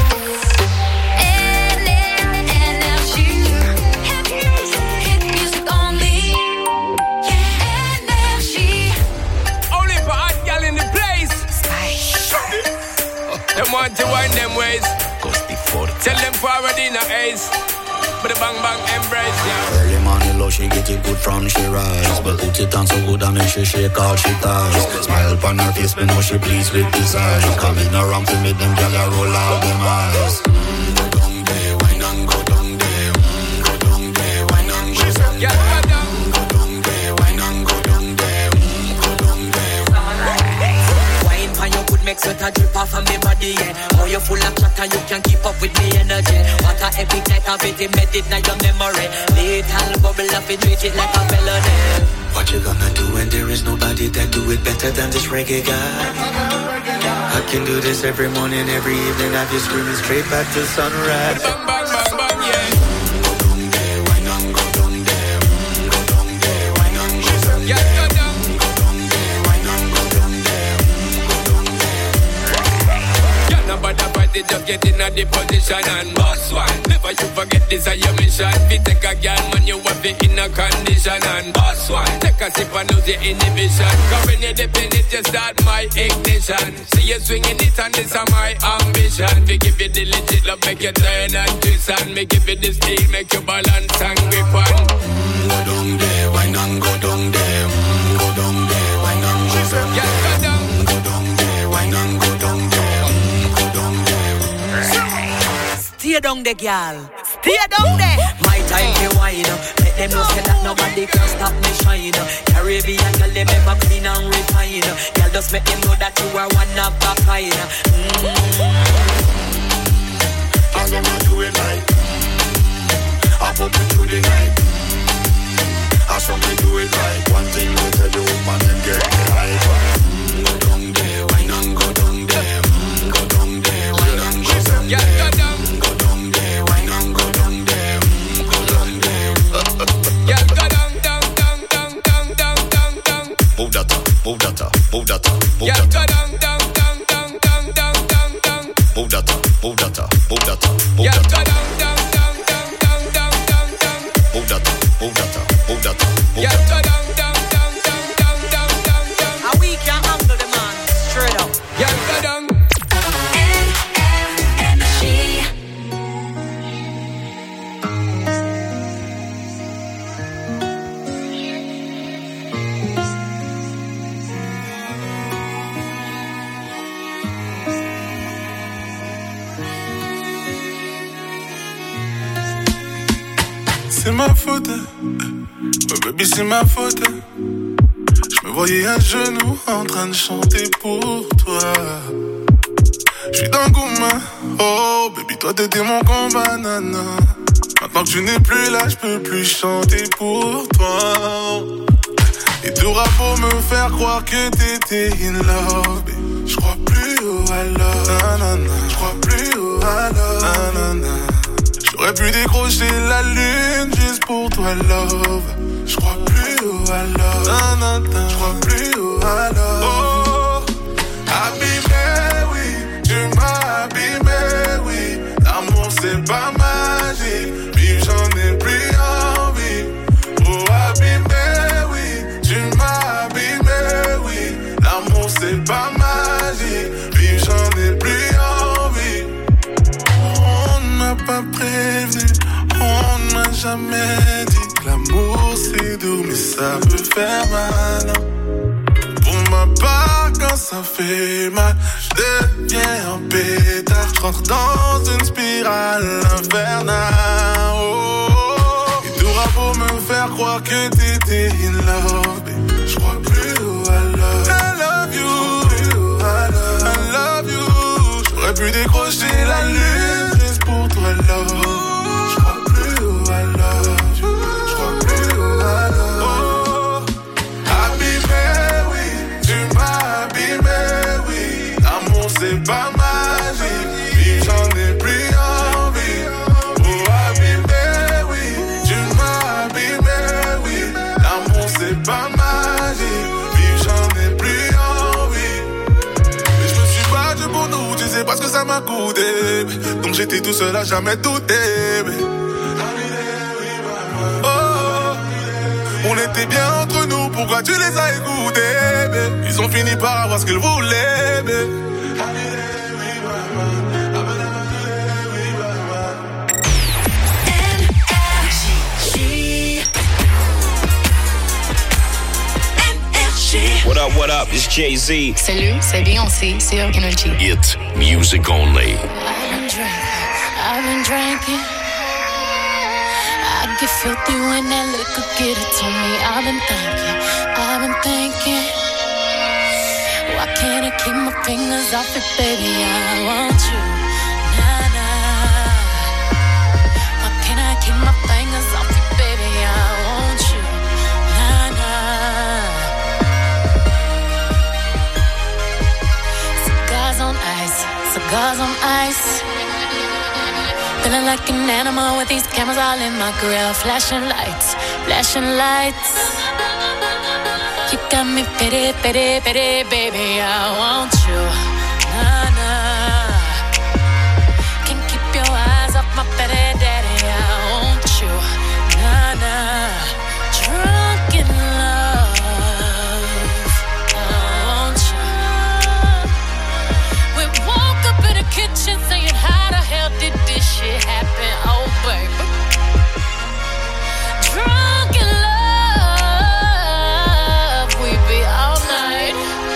Them want to wind them ways. Tell them forward in a ace. But the bang bang embrace, yeah. Early morning low, she get it good from she rise. But put it on so good and make she shake all she ties. Smile upon her face, me know she pleased with this eyes. Coming around to me, them gyal a roll out them eyes. Mm, go down there, wine and go down there. Mm, go down there, wine and go down there. Mm, go down there, wine and go down there. Mm, go down there. Wine for your good make sweat a drip off of me body, yeah. Oh, you full of chat and you can keep up with me energy. What a epic night of it, embedded in your memory. Little bubble up, it treat it like a felony. What you gonna do when there is nobody that do it better than this reggae guy? I can do this every morning, every evening. Have you screaming straight back to sunrise. Bang bang bang bang, yeah. Go down there, wine and go down there. Go down there, wine and go down there. Yeah, go down. Go down there, wine and go down there. Go down there. Yeah, nobody fight it, just get in a the position and boss one. Never you forget this is your mission. If take a girl, man, you have it in a condition and boss one. Take a sip and lose your inhibition. Cause when you dip in it, you start my ignition. See you swinging it and this is my ambition. We give you the legit love, make you turn and twist. And me give you the steel, make you balance and grip on. Mm, go down there, wine and go down there. Mm, go down there, wine and go down there. Yeah, go down. Mm, go down there, wine and go down there. Mm, go down there. Stay down there, girl. Stay down there. My time to wine. Let them know say that nobody can stop me shine. Caribbean girl, them ever clean and refine. Girl, just make them know that you are one of a kind. Mm. And them not do it like I pop it through the night. I saw me do it right. One thing we tell the woman and get me hyper. Mm, go down there, wine and go down there. Mm, go down there, wine and go down there. Yeah, go down. Mm, go down there, wine and go down there. Mm, go down there. Yeah, go down, down, down, down, down, down, down, down. Move that up, move that up, move that up, move Yeah, that go up. down, down, down, down, down, down, down, down. Move that up, move that up, move that up, move Yeah, that go up. down, down, down, down, down, down, down, down. Move that up, move that up, move that up, move Yeah, that go up. down, down, down, down, down, down, down, down. And we can handle the man straight up. Yeah, go down. C'est ma faute, oh baby c'est ma faute. Je me voyais à genoux en train de chanter pour toi. Je suis dans Gouma, oh baby toi t'étais mon combat nana. Maintenant que tu n'es plus là, je peux plus chanter pour toi. Et t'auras beau me faire croire que t'étais in love, je crois plus au alors, nanana. Je crois plus au alors, nanana. J'aurais pu décrocher la lune juste pour toi, love. J'crois plus au alors, j'crois plus au alors. Oh, abîmé, oui, tu m'as abîmé, oui. L'amour c'est pas magique, puis j'en ai plus envie. Oh, abîmé, oui, tu m'as abîmé, oui. L'amour c'est pas magique, puis j'en ai plus envie. On n'a pas prévenu, on n'a jamais dit que l'amour c'est doux, mais ça peut faire mal. Pour ma part, quand ça fait mal, je deviens un pétard. Je rentre dans une spirale infernale. Oh, et t'auras beau me faire croire que t'étais in love, c'est pas magique. Puis j'en ai plus envie. Oh, abîmé, oui. Tu m'as abîmé, oui. L'amour, c'est pas magique. Puis j'en ai plus envie. Mais je me suis battu pour nous, tu sais pas ce que ça m'a coûté. Donc j'étais tout seul à jamais douter. On était bien entre nous, pourquoi tu les as écoutés, babe? Ils ont fini par avoir ce qu'ils voulaient, babe. N R J N R J What up, what up, it's Jay-Z. Salut, c'est Beyoncé sur Energy. Hit music only. I've been drinking, I've been drinking. I get filthy when that liquor get it to me. I've been thinking, I've been thinking. Why can't I keep my fingers off it, baby? I want you, nah, nah. Why can't I keep my fingers off it, baby? I want you, nah, nah. Cigars on ice, cigars on ice. Feeling like an animal with these cameras all in my grill. Flashing lights, flashing lights. You got me pity, pity, pity, baby. I want you, nah, nah. Can't keep your eyes off my pity, daddy. I want you, nah, nah. Drunk in love, I want you. We woke up in the kitchen saying, how the hell did this shit happen? Oh, baby. Drunk in love, we be all night.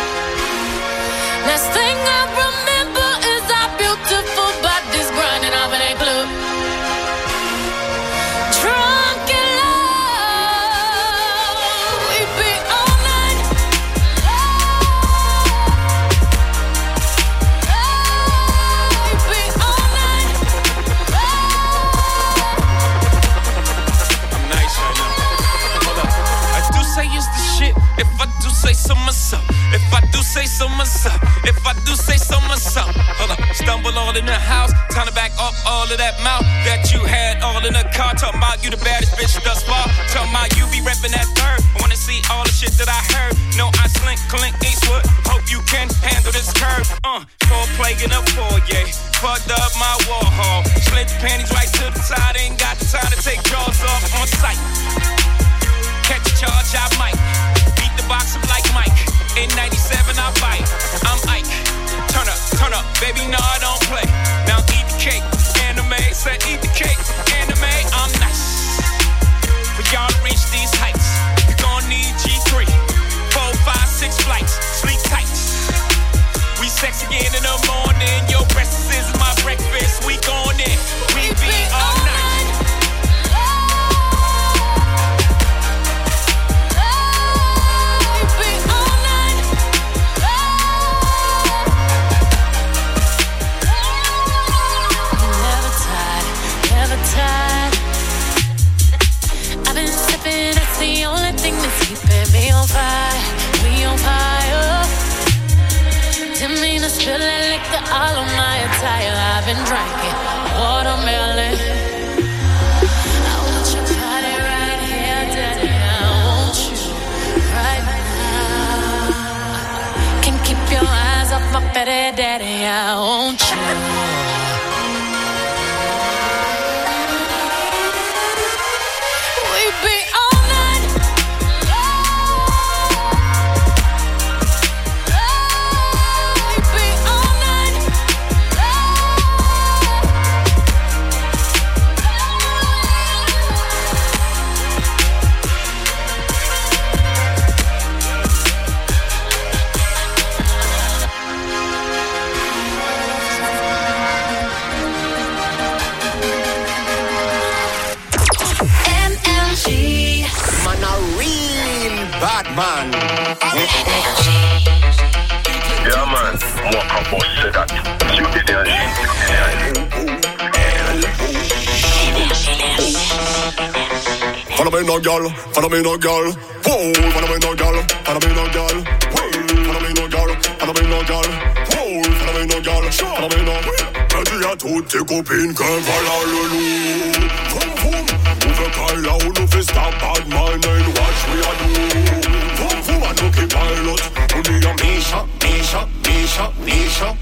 Last thing I remember is our beautiful bodies grinding off in a club. Drunk in love, we be all night. We be all night. I'm nice right now. Hold up. I do say it's the shit. If I do say so myself. If I do say so myself. If I do say so myself. Hold up. Stumble all in the house. Time to back up all of that mouth that you had all in the car. Talking about you the baddest bitch thus far. Talking about you be reppin' that third. I wanna see all the shit that I heard. No, I slink, Clint Eastwood. Hope you can handle this curve. Uh, foreplay in a foyer. Fucked up my Warhol. Slid the panties right to the side. Ain't got the time to take jaws off on sight. Catch a charge, I might. Beat the box up like Mike. In ninety-seven, I bite. I'm Ike. Turn up, turn up, baby, no, I don't play. Now eat the cake, anime. Said eat the cake, anime. I'm nice. For y'all to reach these heights, you gon' need G three. Four, five, six flights, sleep tight. We sex again in the morning. Your breakfast is my breakfast. We gon' in, we be all night. I've been sipping, that's the only thing that's keeping me on fire. We on fire. Didn't mean to spill that liquor all on my attire. I've been drinking watermelon. I want your body right here, daddy. I want you right now. Can't keep your eyes off my petty daddy. I want you. Man. Yeah, man. Moi, quand on sait that, sur Énergie. Follow me no girl, follow me no girl. Whoa, follow me no girl, follow me no girl. Whoa, follow me no girl, follow me no girl. Whoa, follow me no girl. phénoménal. Je dis à toutes tes copines que voilà le loup. Vroom vroom, on veut qu'elle là où nous fait stop bad man and watch we a do. Vroom vroom, I know keep pilot. On dit à Misha, Misha, Misha, Misha.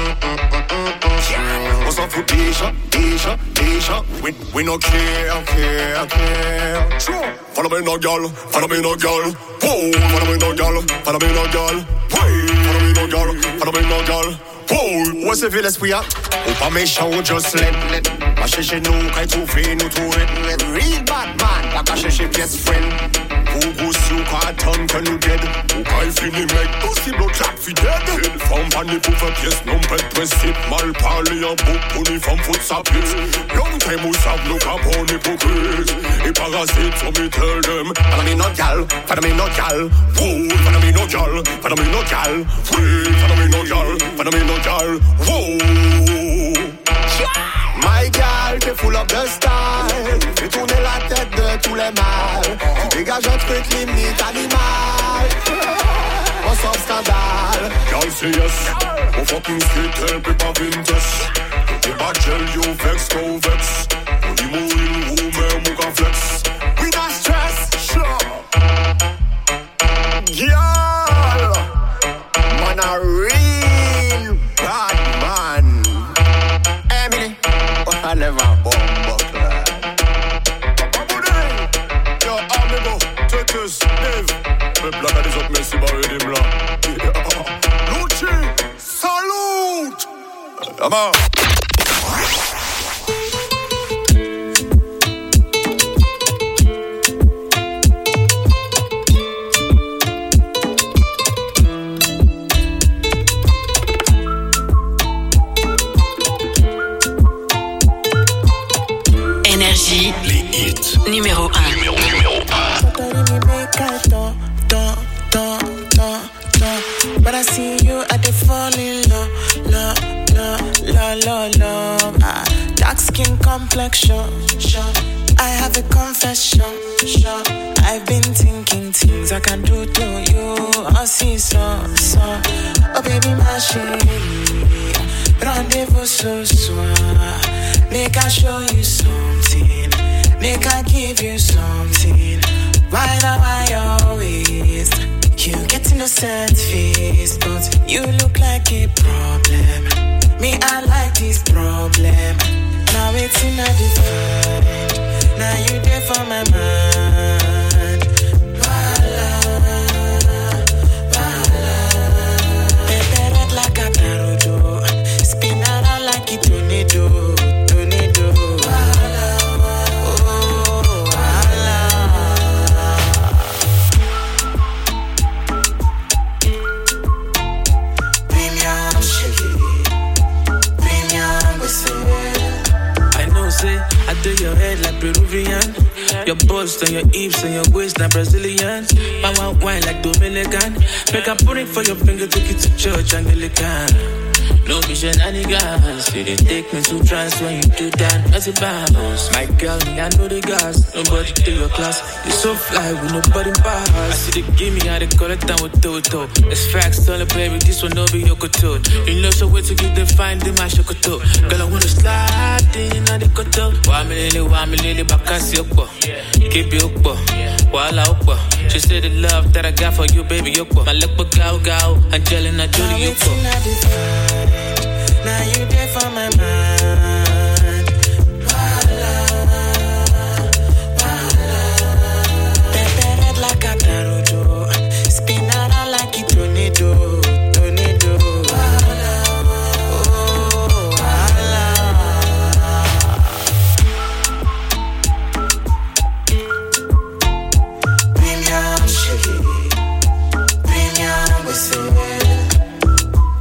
On s'en fout déjà, déjà, déjà. We, we no care, care, care. Follow me no girl, follow me no girl. Whoa, follow me no girl, follow me no girl. Hey, follow me no girl, follow me no girl. Whoa, où se fait l'esprit, hein? Ou pas méchant, ou just let, let. Va chercher nous, quand tu fais nous tout let, let. Real bad man, pas qu'à chercher best friend. Ou goussi ou qu'à attendre que nous dead. Ou quand il finit mec, possible au clap fidèle. Une femme panée pour faire pièce, non pas de principe. Mal parler en bouc pour une femme fout sa pute. Long time ou savent nous qu'à bon hypocrite. Et parasite, so me tell them. Follow me no gal, follow me no gal. Whoa, follow me no gal, follow me no gal. Free, follow me no gal, follow me no gal. Whoa. My gal, t'es full of the style. Fais tourner la tête de tous les mâles. Tu dégages un truc limite animal. On sort scandale. Gal, c'est yes. On fucking street, elle peut pas vintage. T'es pas gel, you vex, go vex. On dit mourir, ou même ou qu'un flex. We not stress, sure. Gal, man a real bad man. Emily, I never bomb buckler. Yo, amigo, Titus, Dave. Me blague à des autres, merci, bah, aider là. Lucci, salute! Amen. Énergie, les hits. Numéro un. Numéro, numéro un. But I see you at the fall in love, love, love, love, love, love. Ah, dark skin complexion, sure. I have a confession, sure. I've been thinking things I can do to you. I see so, so. Oh baby, my chérie, rendezvous ce soir. Make I show you something, make I give you something. Why now I always you get innocent face, but you look like a problem. Me, I like this problem. Now it's in a divide. Now you there for my mind. Voila, voila. Pepe red like a naruto. Spin around like a tornado, tornado. Voila, oh, voila. I do your head like Peruvian. Your bust and your hips and your waist like Brazilian. My one wine like Dominican. Make a pudding for your finger, take it to church Anglican. No be shenanigans. You didn't take me to trance when you do that. That's a bounce. My girl, me, I know the gas. Nobody take your class. You so fly with nobody pass. I see the gimme, how they call it down with Toto. It's facts, tell it, baby, this one no be Yokoto. You know so wait to give them find them my Shokoto. Girl, I wanna slide in on the koto. Why me lily, why me lily, bakasi okbo. Keep it okbo, wala okbo. She said the love that I got for you, baby, okbo. My lekbo gao gao, Angelina Jolie okbo. Now you there for my mind.